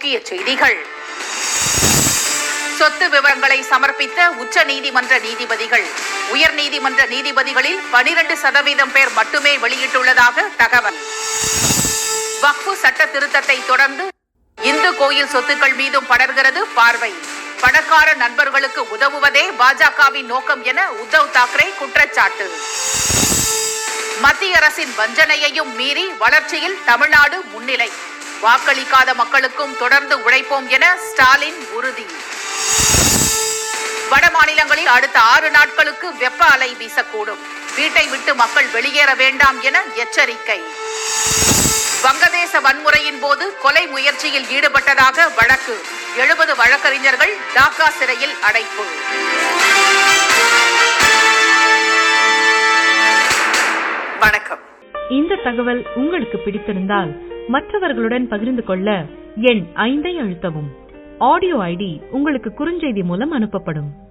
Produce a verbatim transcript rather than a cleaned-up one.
முக்கிய செய்திகள். சொத்து விவரங்களை சமர்ப்பித்த உச்ச நீதிமன்ற நீதிபதிகள். உயர் நீதிமன்ற நீதிபதிகளில் பனிரண்டு சதவீதம் பேர் மட்டுமே வெளியிட்டுள்ளதாக தகவல். வக்ஃபு சட்ட திருத்தத்தை தொடர்ந்து இந்து கோயில் சொத்துக்கள் மீதும் படர்கிறது பார்வை. பணக்கார நண்பர்களுக்கு உதவுவதே பாஜகவின் நோக்கம் என உத்தவ் தாக்கரே குற்றச்சாட்டு. மத்திய அரசின் வஞ்சனையையும் மீறி வளர்ச்சியில் தமிழ்நாடு முன்னிலை. வாக்களிக்காத மக்களுக்கும் தொடர்ந்து உழைப்போம் என ஸ்டாலின் உறுதி. வட மாநிலங்களில் அடுத்த ஆறு நாட்களுக்கு வெப்ப அலை வீசக்கூடும். வீட்டை விட்டு மக்கள் வெளியேற வேண்டாம் என எச்சரிக்கை. வங்கதேச வன்முறையின் போது கொலை முயற்சியில் ஈடுபட்டதாக வழக்கு. எழுபது வழக்கறிஞர்கள் டாக்கா சிறையில் அடைப்பு. வணக்கம். இந்த தகவல் உங்களுக்கு பிடித்திருந்தால் மற்றவர்களுடன் பகிர்ந்து கொள்ள எண் ஐந்தை அழுத்தவும். ஆடியோ ஐடி உங்களுக்கு குறுஞ்செய்தி மூலம் அனுப்பப்படும்.